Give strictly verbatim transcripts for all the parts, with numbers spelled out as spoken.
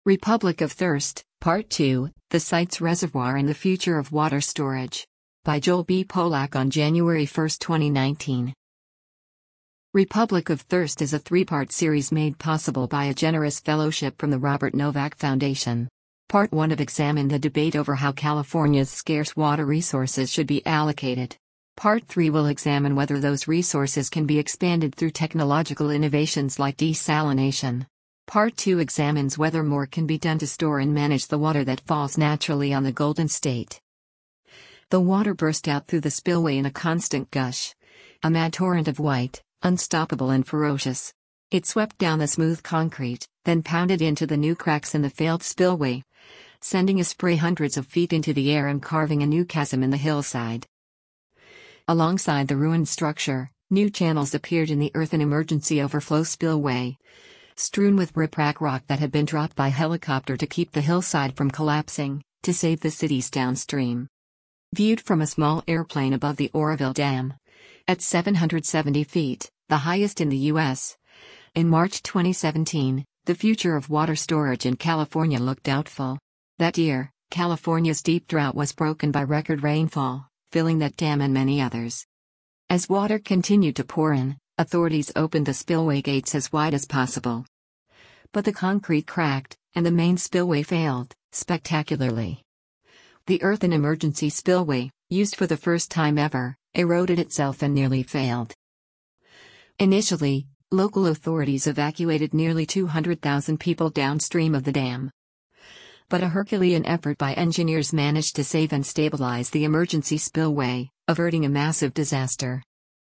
Republic of Thirst, Part two, The Sites Reservoir and the Future of Water Storage. By Joel B. Polak on January first, twenty nineteen. Republic of Thirst is a three-part series made possible by a generous fellowship from the Robert Novak Foundation. Part one of examine the debate over how California's scarce water resources should be allocated. Part three will examine whether those resources can be expanded through technological innovations like desalination. Part two examines whether more can be done to store and manage the water that falls naturally on the Golden State. The water burst out through the spillway in a constant gush. A mad torrent of white, unstoppable and ferocious. It swept down the smooth concrete, then pounded into the new cracks in the failed spillway, sending a spray hundreds of feet into the air and carving a new chasm in the hillside. Alongside the ruined structure, new channels appeared in the earthen emergency overflow spillway, strewn with riprap rock that had been dropped by helicopter to keep the hillside from collapsing, to save the cities downstream. Viewed from a small airplane above the Oroville Dam, at seven hundred seventy feet, the highest in the U S, in March twenty seventeen, the future of water storage in California looked doubtful. That year, California's deep drought was broken by record rainfall, filling that dam and many others. As water continued to pour in, authorities opened the spillway gates as wide as possible. But the concrete cracked, and the main spillway failed, spectacularly. The earthen emergency spillway, used for the first time ever, eroded itself and nearly failed. Initially, local authorities evacuated nearly two hundred thousand people downstream of the dam. But a Herculean effort by engineers managed to save and stabilize the emergency spillway, averting a massive disaster.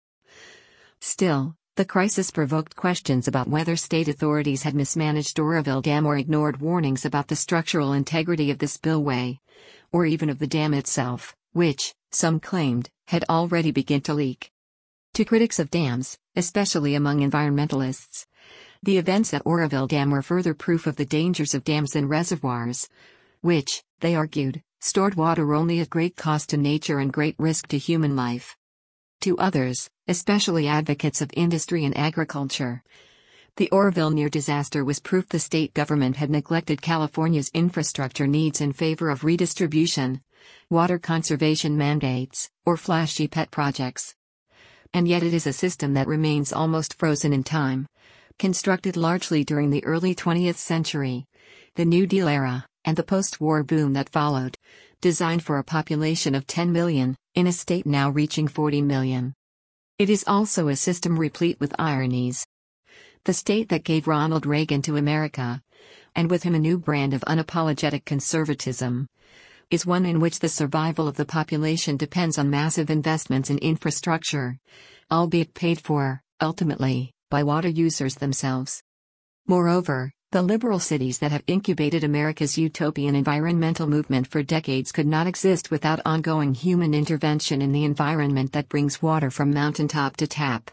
Still, the crisis provoked questions about whether state authorities had mismanaged Oroville Dam or ignored warnings about the structural integrity of the spillway, or even of the dam itself, which, some claimed, had already begun to leak. To critics of dams, especially among environmentalists, the events at Oroville Dam were further proof of the dangers of dams and reservoirs, which, they argued, stored water only at great cost to nature and great risk to human life. To others, especially advocates of industry and agriculture, the Oroville near disaster was proof the state government had neglected California's infrastructure needs in favor of redistribution, water conservation mandates, or flashy pet projects. And yet it is a system that remains almost frozen in time, constructed largely during the early twentieth century, the New Deal era, and the post-war boom that followed, designed for a population of ten million, in a state now reaching forty million. It is also a system replete with ironies. The state that gave Ronald Reagan to America, and with him a new brand of unapologetic conservatism, is one in which the survival of the population depends on massive investments in infrastructure, albeit paid for, ultimately, by water users themselves. Moreover, the liberal cities that have incubated America's utopian environmental movement for decades could not exist without ongoing human intervention in the environment that brings water from mountaintop to tap.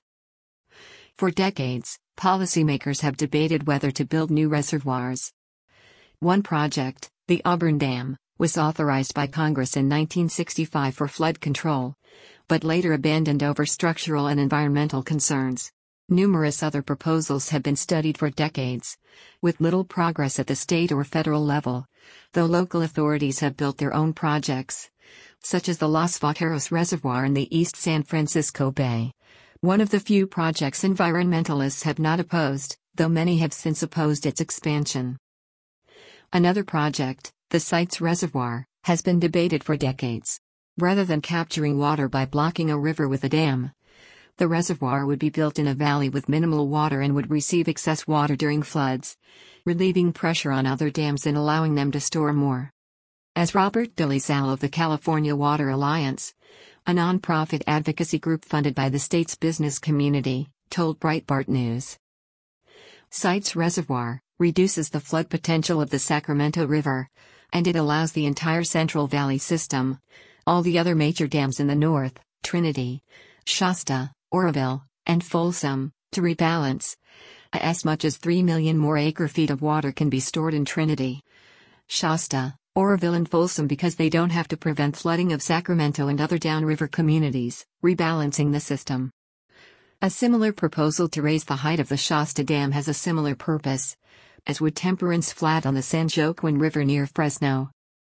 For decades, policymakers have debated whether to build new reservoirs. One project, the Auburn Dam, was authorized by Congress in nineteen sixty-five for flood control, but later abandoned over structural and environmental concerns. Numerous other proposals have been studied for decades, with little progress at the state or federal level, though local authorities have built their own projects, such as the Los Vaqueros Reservoir in the East San Francisco Bay, one of the few projects environmentalists have not opposed, though many have since opposed its expansion. Another project, the Sites Reservoir, has been debated for decades. Rather than capturing water by blocking a river with a dam, the reservoir would be built in a valley with minimal water and would receive excess water during floods, relieving pressure on other dams and allowing them to store more. As Robert DeLisle of the California Water Alliance, a nonprofit advocacy group funded by the state's business community, told Breitbart News, Sites Reservoir reduces the flood potential of the Sacramento River, and it allows the entire Central Valley system, all the other major dams in the north, Trinity, Shasta, Oroville, and Folsom, to rebalance. As much as three million more acre-feet of water can be stored in Trinity, Shasta, Oroville and Folsom because they don't have to prevent flooding of Sacramento and other downriver communities, rebalancing the system. A similar proposal to raise the height of the Shasta Dam has a similar purpose, as would Temperance Flat on the San Joaquin River near Fresno.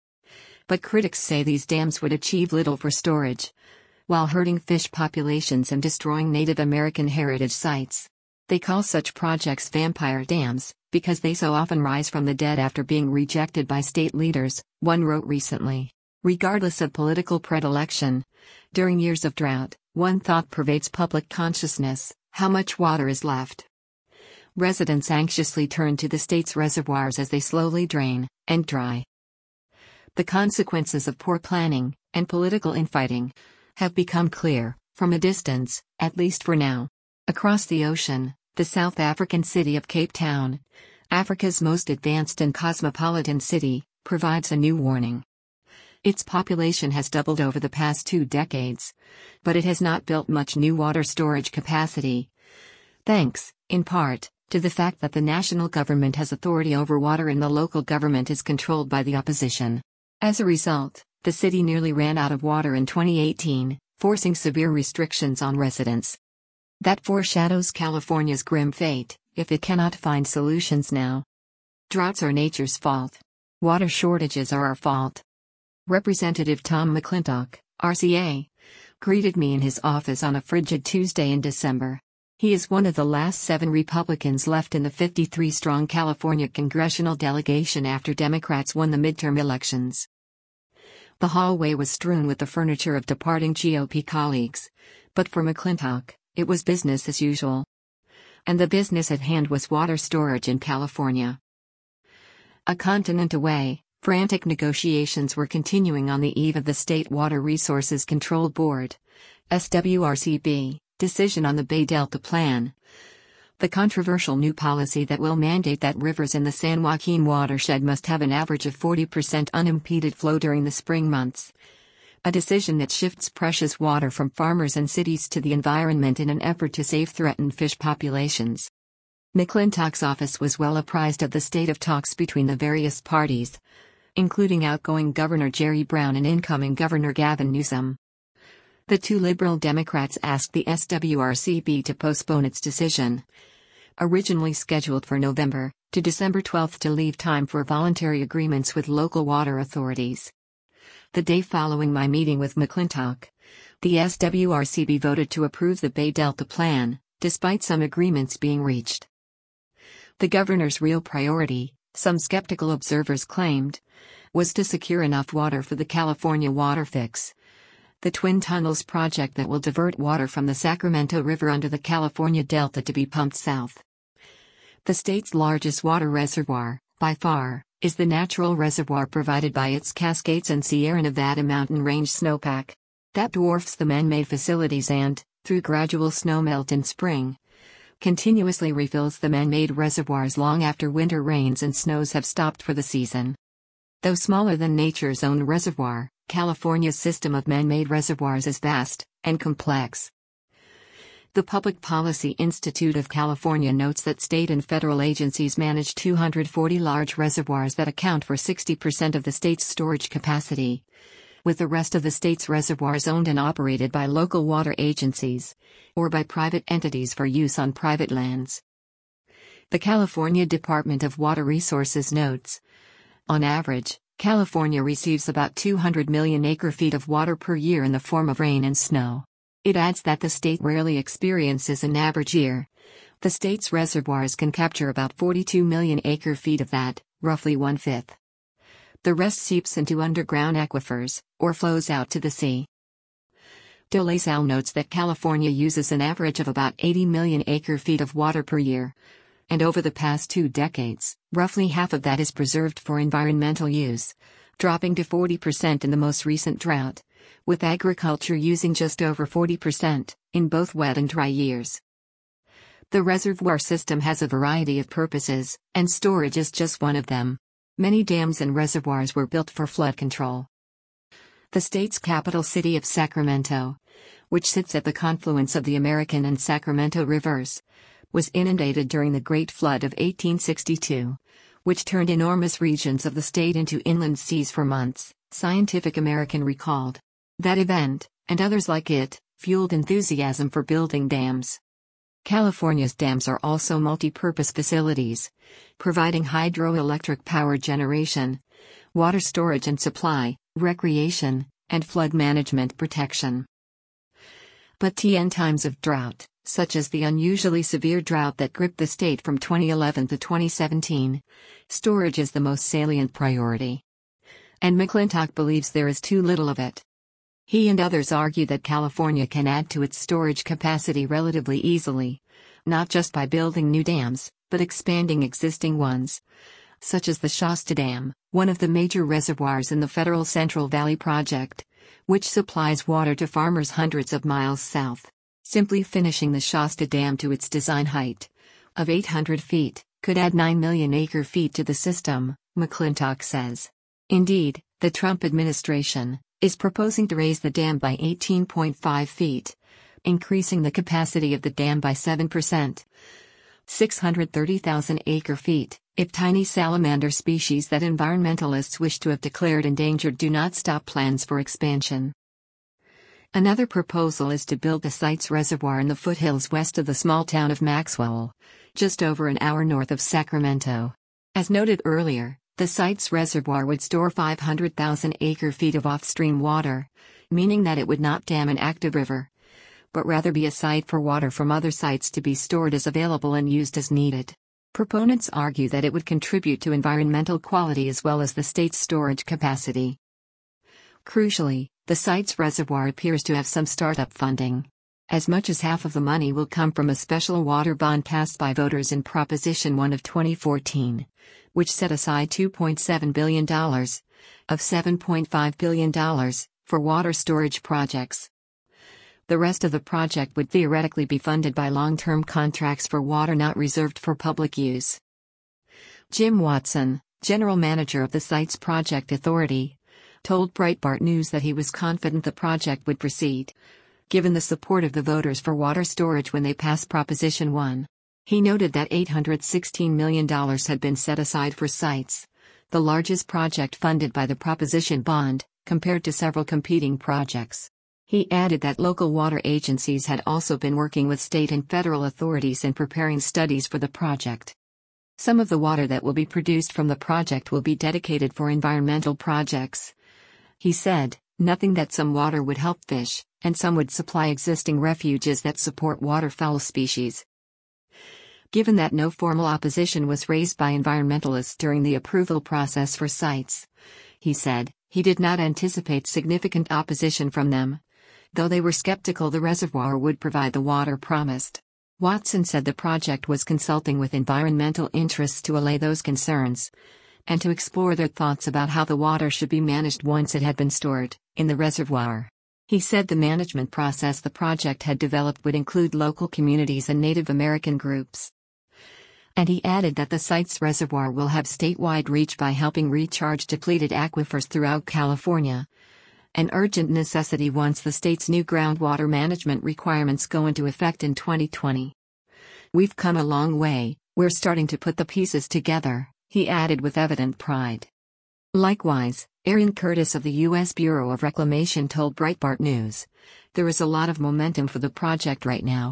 But critics say these dams would achieve little for storage, while hurting fish populations and destroying Native American heritage sites. They call such projects vampire dams, because they so often rise from the dead after being rejected by state leaders, one wrote recently. Regardless of political predilection, during years of drought, one thought pervades public consciousness: how much water is left? Residents anxiously turn to the state's reservoirs as they slowly drain and dry. The consequences of poor planning and political infighting have become clear, from a distance, at least for now. Across the ocean, the South African city of Cape Town, Africa's most advanced and cosmopolitan city, provides a new warning. Its population has doubled over the past two decades, but it has not built much new water storage capacity. Thanks, in part, to the fact that the national government has authority over water and the local government is controlled by the opposition. As a result, the city nearly ran out of water in twenty eighteen, forcing severe restrictions on residents. That foreshadows California's grim fate, if it cannot find solutions now. Droughts are nature's fault. Water shortages are our fault. Representative Tom McClintock, R C A, greeted me in his office on a frigid Tuesday in December. He is one of the last seven Republicans left in the fifty-three strong California congressional delegation after Democrats won the midterm elections. The hallway was strewn with the furniture of departing G O P colleagues, but for McClintock, it was business as usual. And the business at hand was water storage in California. A continent away, frantic negotiations were continuing on the eve of the State Water Resources Control Board, S W R C B, decision on the Bay Delta Plan. The controversial new policy that will mandate that rivers in the San Joaquin watershed must have an average of forty percent unimpeded flow during the spring months. A decision that shifts precious water from farmers and cities to the environment in an effort to save threatened fish populations. McClintock's office was well apprised of the state of talks between the various parties, including outgoing Governor Jerry Brown and incoming Governor Gavin Newsom. The two Liberal Democrats asked the S W R C B to postpone its decision, originally scheduled for November, to December twelfth to leave time for voluntary agreements with local water authorities. The day following my meeting with McClintock, the S W R C B voted to approve the Bay Delta Plan, despite some agreements being reached. The governor's real priority, some skeptical observers claimed, was to secure enough water for the California Water Fix, the Twin Tunnels project that will divert water from the Sacramento River under the California Delta to be pumped south. The state's largest water reservoir, by far, is the natural reservoir provided by its Cascades and Sierra Nevada mountain range snowpack. That dwarfs the man-made facilities and, through gradual snowmelt in spring, continuously refills the man-made reservoirs long after winter rains and snows have stopped for the season. Though smaller than nature's own reservoir, California's system of man-made reservoirs is vast and complex. The Public Policy Institute of California notes that state and federal agencies manage two hundred forty large reservoirs that account for sixty percent of the state's storage capacity, with the rest of the state's reservoirs owned and operated by local water agencies, or by private entities for use on private lands. The California Department of Water Resources notes, on average, California receives about two hundred million acre-feet of water per year in the form of rain and snow. It adds that the state rarely experiences an average year. The state's reservoirs can capture about forty-two million acre-feet of that, roughly one-fifth. The rest seeps into underground aquifers, or flows out to the sea. De La Salle notes that California uses an average of about eighty million acre-feet of water per year, and over the past two decades, roughly half of that is preserved for environmental use, dropping to forty percent in the most recent drought, with agriculture using just over forty percent, in both wet and dry years. The reservoir system has a variety of purposes, and storage is just one of them. Many dams and reservoirs were built for flood control. The state's capital city of Sacramento, which sits at the confluence of the American and Sacramento rivers, was inundated during the Great Flood of eighteen sixty-two, which turned enormous regions of the state into inland seas for months, Scientific American recalled. That event, and others like it, fueled enthusiasm for building dams. California's dams are also multi-purpose facilities, providing hydroelectric power generation, water storage and supply, recreation, and flood management protection. But in times of drought, such as the unusually severe drought that gripped the state from twenty eleven to twenty seventeen, storage is the most salient priority. And McClintock believes there is too little of it. He and others argue that California can add to its storage capacity relatively easily, not just by building new dams, but expanding existing ones, such as the Shasta Dam, one of the major reservoirs in the federal Central Valley Project, which supplies water to farmers hundreds of miles south. Simply finishing the Shasta Dam to its design height of eight hundred feet could add nine million acre-feet to the system, McClintock says. Indeed, the Trump administration is proposing to raise the dam by eighteen point five feet, increasing the capacity of the dam by seven percent, six hundred thirty thousand acre-feet, if tiny salamander species that environmentalists wish to have declared endangered do not stop plans for expansion. Another proposal is to build the site's reservoir in the foothills west of the small town of Maxwell, just over an hour north of Sacramento. As noted earlier, the site's reservoir would store five hundred thousand acre-feet of off-stream water, meaning that it would not dam an active river, but rather be a site for water from other sites to be stored as available and used as needed. Proponents argue that it would contribute to environmental quality as well as the state's storage capacity. Crucially, the site's reservoir appears to have some startup funding. As much as half of the money will come from a special water bond passed by voters in Proposition one of twenty fourteen, which set aside two point seven billion dollars, of seven point five billion dollars, for water storage projects. The rest of the project would theoretically be funded by long-term contracts for water not reserved for public use. Jim Watson, general manager of the site's project authority, told Breitbart News that he was confident the project would proceed, given the support of the voters for water storage when they passed Proposition one. He noted that eight hundred sixteen million dollars had been set aside for sites, the largest project funded by the Proposition bond, compared to several competing projects. He added that local water agencies had also been working with state and federal authorities in preparing studies for the project. Some of the water that will be produced from the project will be dedicated for environmental projects. He said, nothing that some water would help fish, and some would supply existing refuges that support waterfowl species. Given that no formal opposition was raised by environmentalists during the approval process for sites, he said, he did not anticipate significant opposition from them, though they were skeptical the reservoir would provide the water promised. Watson said the project was consulting with environmental interests to allay those concerns, and to explore their thoughts about how the water should be managed once it had been stored in the reservoir. He said the management process the project had developed would include local communities and Native American groups. And he added that the site's reservoir will have statewide reach by helping recharge depleted aquifers throughout California, an urgent necessity once the state's new groundwater management requirements go into effect in twenty twenty. We've come a long way, we're starting to put the pieces together, he added with evident pride. Likewise, Erin Curtis of the U S Bureau of Reclamation told Breitbart News, there is a lot of momentum for the project right now.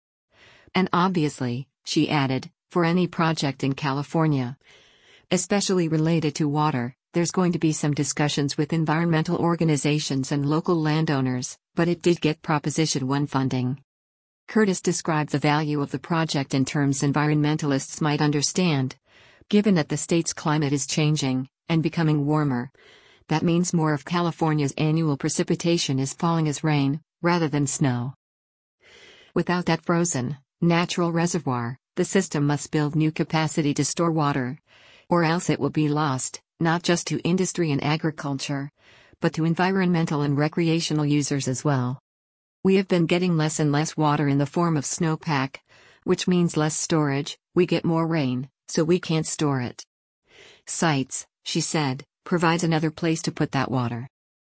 And obviously, she added, for any project in California, especially related to water, there's going to be some discussions with environmental organizations and local landowners, but it did get Proposition one funding. Curtis described the value of the project in terms environmentalists might understand. Given that the state's climate is changing and becoming warmer, that means more of California's annual precipitation is falling as rain, rather than snow. Without that frozen, natural reservoir, the system must build new capacity to store water, or else it will be lost, not just to industry and agriculture, but to environmental and recreational users as well. We have been getting less and less water in the form of snowpack, which means less storage. We get more rain, so we can't store it. Sites, she said, provides another place to put that water.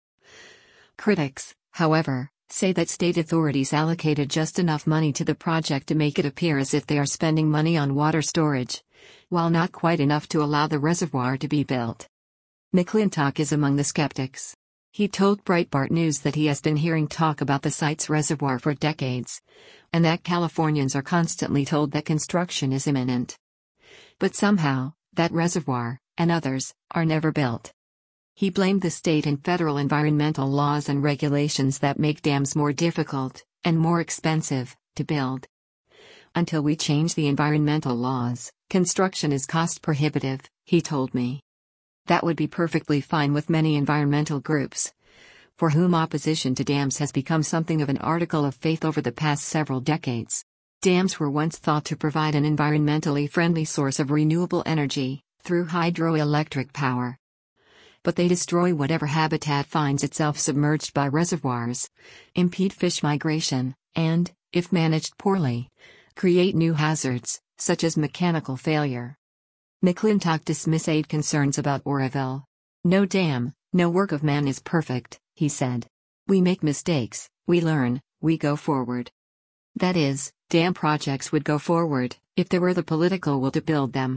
Critics, however, say that state authorities allocated just enough money to the project to make it appear as if they are spending money on water storage, while not quite enough to allow the reservoir to be built. McClintock is among the skeptics. He told Breitbart News that he has been hearing talk about the site's reservoir for decades, and that Californians are constantly told that construction is imminent. But somehow, that reservoir, and others, are never built. He blamed the state and federal environmental laws and regulations that make dams more difficult, and more expensive, to build. Until we change the environmental laws, construction is cost prohibitive, he told me. That would be perfectly fine with many environmental groups, for whom opposition to dams has become something of an article of faith over the past several decades. Dams were once thought to provide an environmentally friendly source of renewable energy, through hydroelectric power. But they destroy whatever habitat finds itself submerged by reservoirs, impede fish migration, and, if managed poorly, create new hazards, such as mechanical failure. McClintock dismissed concerns about Oroville. No dam, no work of man is perfect, he said. We make mistakes, we learn, we go forward. That is, dam projects would go forward, if there were the political will to build them.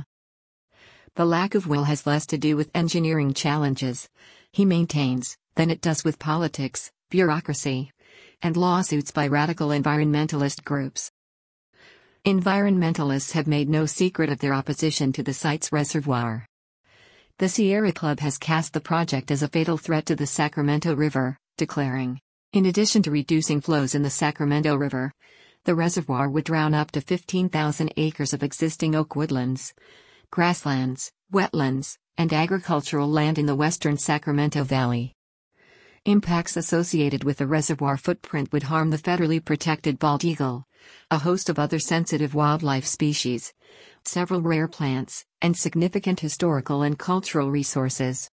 The lack of will has less to do with engineering challenges, he maintains, than it does with politics, bureaucracy, and lawsuits by radical environmentalist groups. Environmentalists have made no secret of their opposition to the site's reservoir. The Sierra Club has cast the project as a fatal threat to the Sacramento River, declaring, in addition to reducing flows in the Sacramento River, the reservoir would drown up to fifteen thousand acres of existing oak woodlands, grasslands, wetlands, and agricultural land in the western Sacramento Valley. Impacts associated with the reservoir footprint would harm the federally protected bald eagle, a host of other sensitive wildlife species, several rare plants, and significant historical and cultural resources.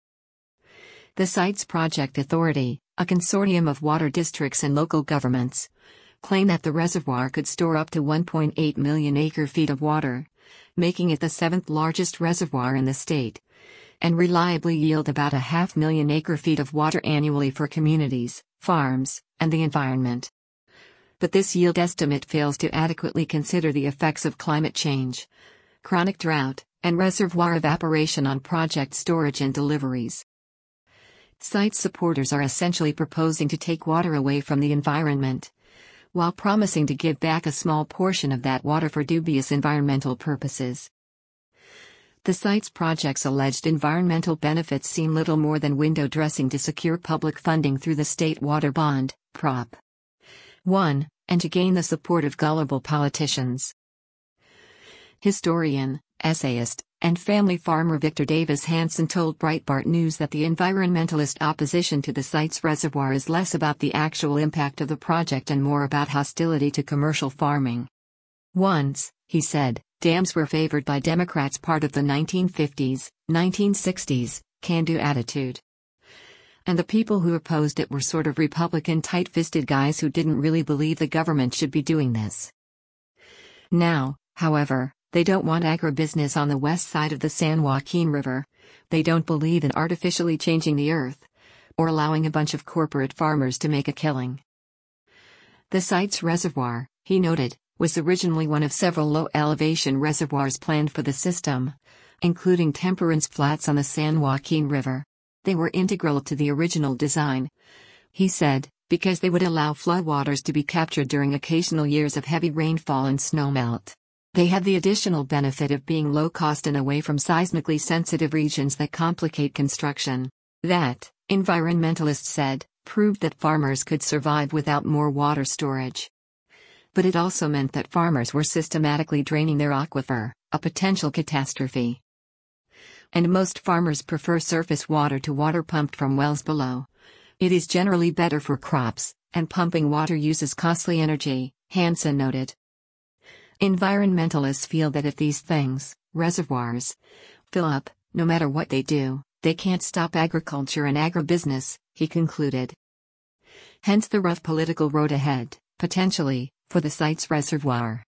The site's project authority, a consortium of water districts and local governments, claim that the reservoir could store up to one point eight million acre-feet of water, making it the seventh largest reservoir in the state, and reliably yield about a half million acre-feet of water annually for communities, farms, and the environment. But this yield estimate fails to adequately consider the effects of climate change, chronic drought, and reservoir evaporation on project storage and deliveries. Site supporters are essentially proposing to take water away from the environment, while promising to give back a small portion of that water for dubious environmental purposes. The site's project's alleged environmental benefits seem little more than window dressing to secure public funding through the State Water Bond, Prop one, and to gain the support of gullible politicians. Historian, essayist, and family farmer Victor Davis Hanson told Breitbart News that the environmentalist opposition to the site's reservoir is less about the actual impact of the project and more about hostility to commercial farming. Once, he said, dams were favored by Democrats, part of the nineteen fifties, nineteen sixties, can-do attitude. And the people who opposed it were sort of Republican tight-fisted guys who didn't really believe the government should be doing this. Now, however, they don't want agribusiness on the west side of the San Joaquin River, they don't believe in artificially changing the earth, or allowing a bunch of corporate farmers to make a killing. The site's reservoir, he noted, was originally one of several low-elevation reservoirs planned for the system, including Temperance Flats on the San Joaquin River. They were integral to the original design, he said, because they would allow floodwaters to be captured during occasional years of heavy rainfall and snowmelt. They had the additional benefit of being low-cost and away from seismically sensitive regions that complicate construction. That, environmentalists said, proved that farmers could survive without more water storage. But it also meant that farmers were systematically draining their aquifer, a potential catastrophe. And most farmers prefer surface water to water pumped from wells below. It is generally better for crops, and pumping water uses costly energy, Hanson noted. Environmentalists feel that if these things, reservoirs, fill up, no matter what they do, they can't stop agriculture and agribusiness, he concluded. Hence the rough political road ahead, potentially, for the site's reservoir.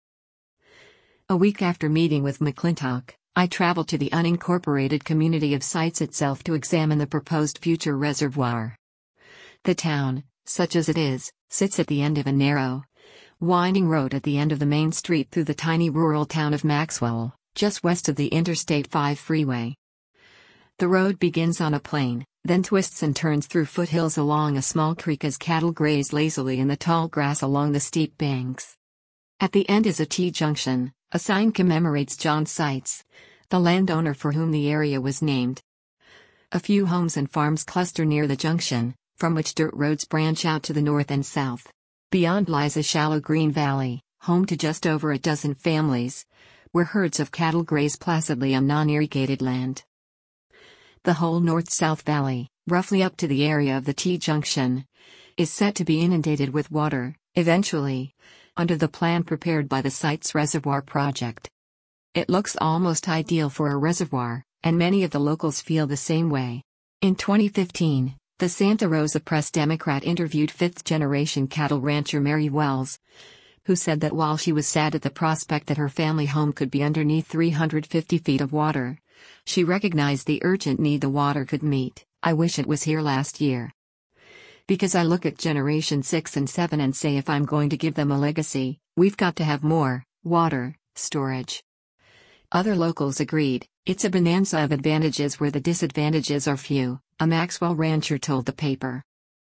A week after meeting with McClintock, I traveled to the unincorporated community of Sites itself to examine the proposed future reservoir. The town, such as it is, sits at the end of a narrow, winding road at the end of the main street through the tiny rural town of Maxwell, just west of the Interstate five freeway. The road begins on a plain, then twists and turns through foothills along a small creek as cattle graze lazily in the tall grass along the steep banks. At the end is a T-junction. A sign commemorates John Seitz, the landowner for whom the area was named. A few homes and farms cluster near the junction, from which dirt roads branch out to the north and south. Beyond lies a shallow green valley, home to just over a dozen families, where herds of cattle graze placidly on non-irrigated land. The whole north-south valley, roughly up to the area of the T-junction, is set to be inundated with water, eventually, under the plan prepared by the Seitz Reservoir Project. It looks almost ideal for a reservoir, and many of the locals feel the same way. In twenty fifteen, the Santa Rosa Press-Democrat interviewed fifth-generation cattle rancher Mary Wells, who said that while she was sad at the prospect that her family home could be underneath three hundred fifty feet of water, she recognized the urgent need the water could meet. "I wish it was here last year. Because I look at Generation six and seven and say if I'm going to give them a legacy, we've got to have more water storage." Other locals agreed. "It's a bonanza of advantages where the disadvantages are few," a Maxwell rancher told the paper.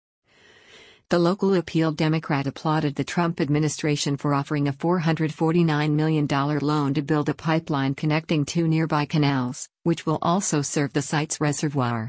The local Appeal Democrat applauded the Trump administration for offering a four hundred forty-nine million dollars loan to build a pipeline connecting two nearby canals, which will also serve the Seitz Reservoir.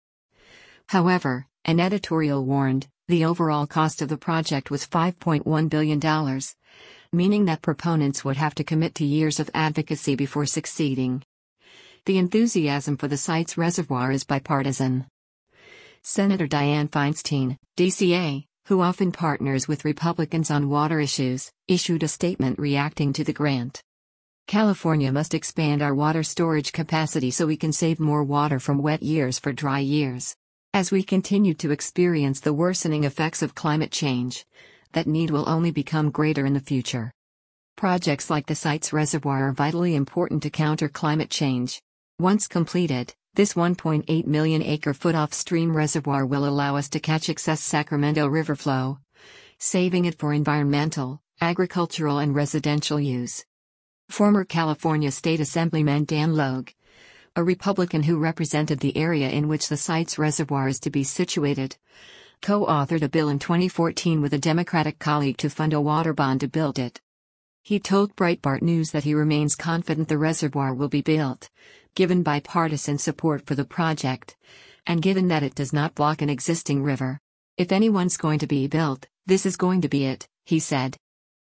However, an editorial warned, the overall cost of the project was five point one billion dollars, meaning that proponents would have to commit to years of advocacy before succeeding. The enthusiasm for the Seitz Reservoir is bipartisan. Senator Dianne Feinstein, D C A, who often partners with Republicans on water issues, issued a statement reacting to the grant. "California must expand our water storage capacity so we can save more water from wet years for dry years. As we continue to experience the worsening effects of climate change, that need will only become greater in the future. Projects like the Seitz Reservoir are vitally important to counter climate change. Once completed, this one point eight million acre foot off-stream reservoir will allow us to catch excess Sacramento River flow, saving it for environmental, agricultural and residential use." Former California State Assemblyman Dan Logue, a Republican who represented the area in which the Seitz Reservoir is to be situated, co-authored a bill in twenty fourteen with a Democratic colleague to fund a water bond to build it. He told Breitbart News that he remains confident the reservoir will be built, given bipartisan support for the project, and given that it does not block an existing river. "If anyone's going to be built, this is going to be it," he said.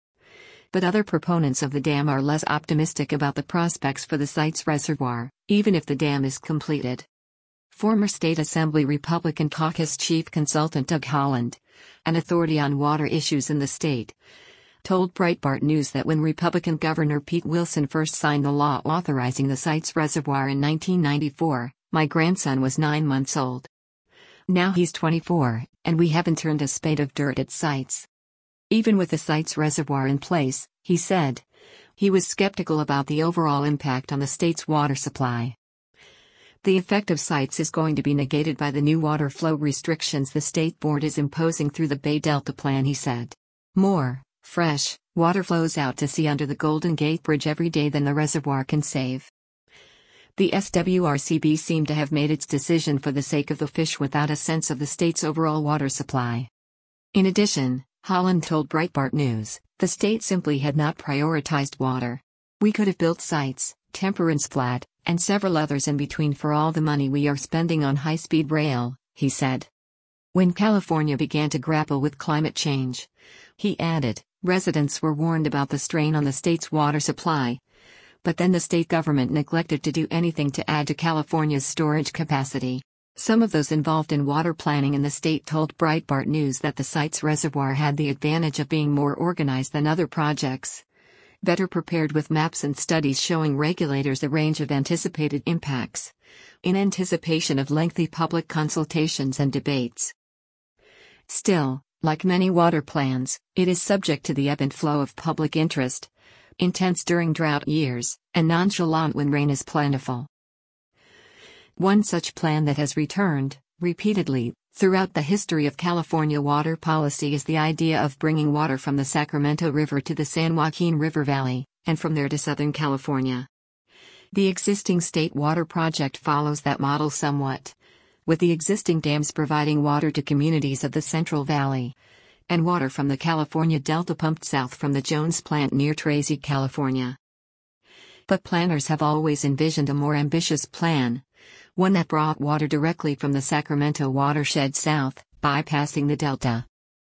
But other proponents of the dam are less optimistic about the prospects for the Seitz Reservoir, even if the dam is completed. Former State Assembly Republican Caucus Chief Consultant Doug Holland, an authority on water issues in the state, told Breitbart News that when Republican Governor Pete Wilson first signed the law authorizing the Seitz Reservoir in nineteen ninety-four, "My grandson was nine months old. Now he's twenty-four, and we haven't turned a spade of dirt at Seitz." Even with the Seitz Reservoir in place, he said, he was skeptical about the overall impact on the state's water supply. "The effect of Seitz is going to be negated by the new water flow restrictions the state board is imposing through the Bay Delta Plan," he said. "More, fresh, water flows out to sea under the Golden Gate Bridge every day than the reservoir can save." The S W R C B seemed to have made its decision for the sake of the fish without a sense of the state's overall water supply. In addition, Holland told Breitbart News, the state simply had not prioritized water. "We could have built Seitz, Temperance Flat, and several others in between for all the money we are spending on high-speed rail," he said. When California began to grapple with climate change, he added, residents were warned about the strain on the state's water supply, but then the state government neglected to do anything to add to California's storage capacity. Some of those involved in water planning in the state told Breitbart News that the Seitz Reservoir had the advantage of being more organized than other projects, better prepared with maps and studies showing regulators a range of anticipated impacts, in anticipation of lengthy public consultations and debates. Still, like many water plans, it is subject to the ebb and flow of public interest, intense during drought years, and nonchalant when rain is plentiful. One such plan that has returned, repeatedly, throughout the history of California water policy is the idea of bringing water from the Sacramento River to the San Joaquin River Valley, and from there to Southern California. The existing state water project follows that model somewhat, with the existing dams providing water to communities of the Central Valley, and water from the California Delta pumped south from the Jones plant near Tracy, California. But planners have always envisioned a more ambitious plan, one that brought water directly from the Sacramento watershed south, bypassing the Delta.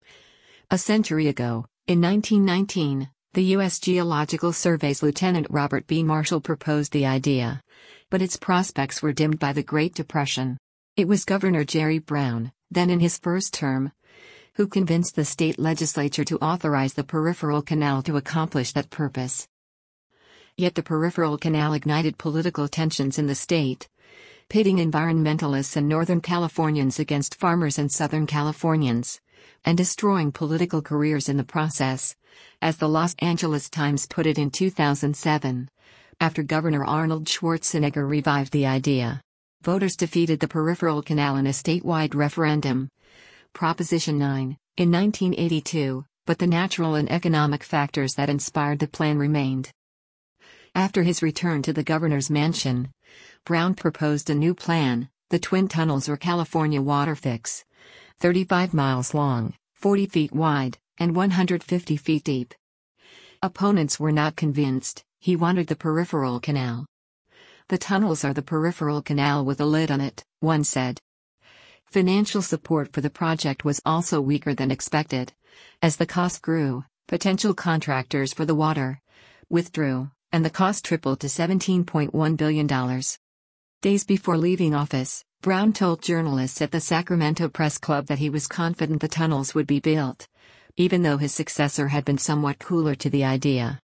A century ago, in nineteen nineteen, the U S Geological Survey's Lieutenant Robert B. Marshall proposed the idea, but its prospects were dimmed by the Great Depression. It was Governor Jerry Brown, then in his first term, who convinced the state legislature to authorize the Peripheral Canal to accomplish that purpose. Yet the Peripheral Canal ignited political tensions in the state, pitting environmentalists and Northern Californians against farmers and Southern Californians, and destroying political careers in the process, as the Los Angeles Times put it in two thousand seven, after Governor Arnold Schwarzenegger revived the idea. Voters defeated the Peripheral Canal in a statewide referendum, Proposition nine, in nineteen eighty-two, but the natural and economic factors that inspired the plan remained. After his return to the governor's mansion, Brown proposed a new plan, the Twin Tunnels or California Water Fix, thirty-five miles long, forty feet wide, and one hundred fifty feet deep. Opponents were not convinced. He wanted the Peripheral Canal. The tunnels are the Peripheral Canal with a lid on it, one said. Financial support for the project was also weaker than expected. As the cost grew, potential contractors for the water withdrew, and the cost tripled to seventeen point one billion dollars. Days before leaving office, Brown told journalists at the Sacramento Press Club that he was confident the tunnels would be built, even though his successor had been somewhat cooler to the idea.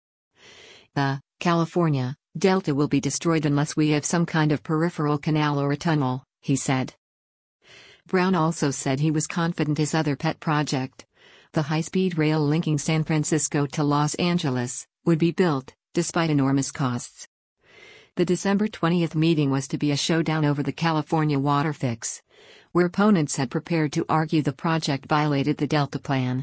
The California Delta will be destroyed unless we have some kind of peripheral canal or a tunnel, he said. Brown also said he was confident his other pet project, the high-speed rail linking San Francisco to Los Angeles, would be built, despite enormous costs. The December twentieth meeting was to be a showdown over the California Water Fix, where opponents had prepared to argue the project violated the Delta Plan.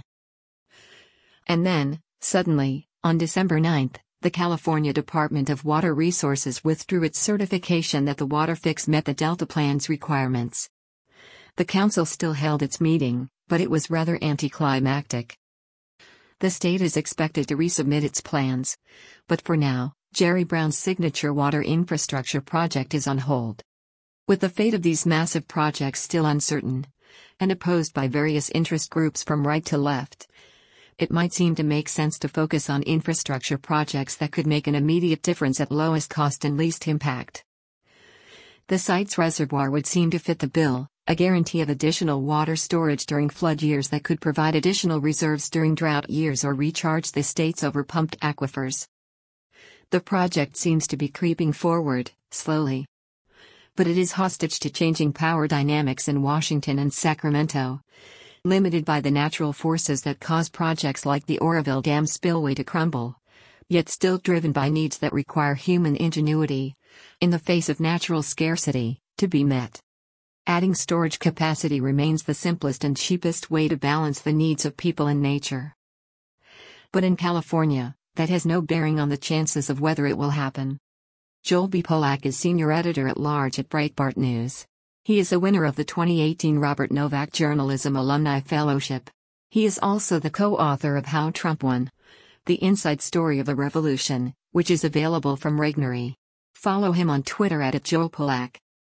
And then, suddenly, on December ninth, the California Department of Water Resources withdrew its certification that the Water Fix met the Delta Plan's requirements. The council still held its meeting, but it was rather anticlimactic. The state is expected to resubmit its plans, but for now, Jerry Brown's signature water infrastructure project is on hold. With the fate of these massive projects still uncertain, and opposed by various interest groups from right to left, it might seem to make sense to focus on infrastructure projects that could make an immediate difference at lowest cost and least impact. The site's reservoir would seem to fit the bill, a guarantee of additional water storage during flood years that could provide additional reserves during drought years or recharge the state's overpumped aquifers. The project seems to be creeping forward, slowly. But it is hostage to changing power dynamics in Washington and Sacramento, limited by the natural forces that cause projects like the Oroville Dam spillway to crumble, yet still driven by needs that require human ingenuity, in the face of natural scarcity, to be met. Adding storage capacity remains the simplest and cheapest way to balance the needs of people and nature. But in California, that has no bearing on the chances of whether it will happen. Joel B. Polak is senior editor-at-large at Breitbart News. He is a winner of the twenty eighteen Robert Novak Journalism Alumni Fellowship. He is also the co-author of How Trump Won: The Inside Story of a Revolution, which is available from Regnery. Follow him on Twitter at Joel Polak.